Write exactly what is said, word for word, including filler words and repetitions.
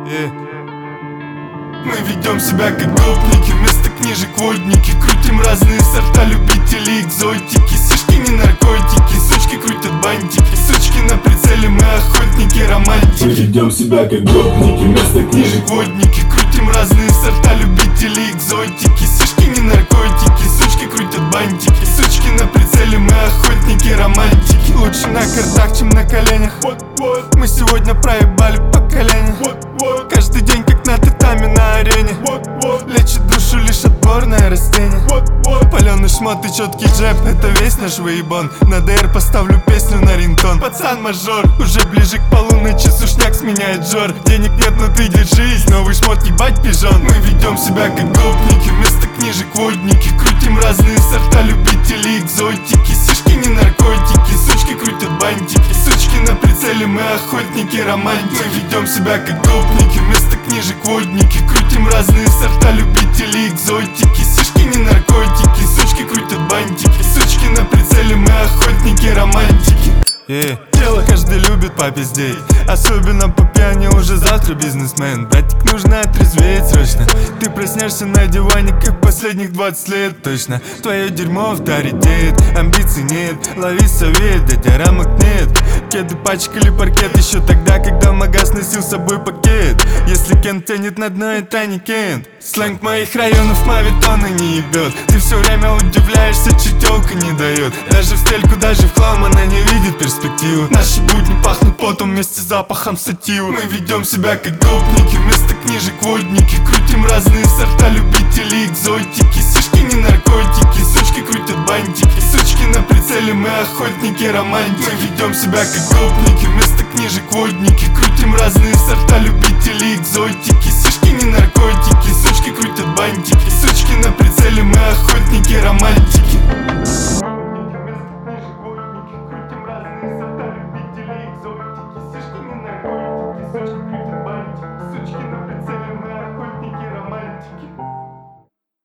Yeah. Мы ведем себя как гопники, вместо книжек водники. Крутим разные сорта любителей экзотики. Сишки не наркотики, сучки крутят бантики. Сучки на прицеле, мы охотники, романтики. Мы ведем себя как гопники, вместо книжек водники. Крутим разные сорта любителей экзотики. Сишки не наркотики, сучки крутят бантики. Сучки на прицеле, мы охотники, романтики. Лучше на картах, чем на коленях. Мы сегодня проебали поколение. Каждый день как на татами на арене. Лечит душу лишь отборное растение. Паленый шмот и четкий джеб, это весь наш выебон. На ДР поставлю песню на рингтон. Пацан-мажор, уже ближе к полуночи сушняк сменяет жор. Денег нет, но ты держись, новый шмот ебать пижон. Мы ведем себя как гопники, вместо книжек водники. Крутим разные сорта любителей экзотики. Сишки не наркотики, сучки крутят бантики. Сучки на прицеле, мы охотники, романтики. Мы ведем себя как гопники, вместо книжек водники. Крутим разные сорта любителей экзотики. Сишки не наркотики, сучки крутят бантики. Сучки на прицеле, мы охотники, романтики. Yeah. Тело каждый любит попиздеть, особенно по пьяни, уже завтра бизнесмен. Братик, нужно отрезветь срочно. Ты проснешься на диване, как последних двадцать лет точно. Твое дерьмо авторитет, амбиций нет. Лови совет, дядя рамок нет. Кеды пачкали паркет еще тогда, когда в магаз носил с собой пакет. Если Кент тянет на дно, это не Кент. Сленг моих районов мавитона не ебет. Ты все время удивляешься, чутелка не дает. Даже в стельку, даже в хлам она не видит перспективу. Наши будни пахнут потом вместе с запахом сативы. Мы ведем себя как гопники, вместо книжек водники. Крутим разные сорта любителей экзотики. Сишки не наркотики, сучки крутят бантики. Сучки на прицеле, мы охотники, романтики. Мы ведем себя как гопники, вместо книжек водники. Крутим разные сорта любителей экзотики. Сишки не наркотики,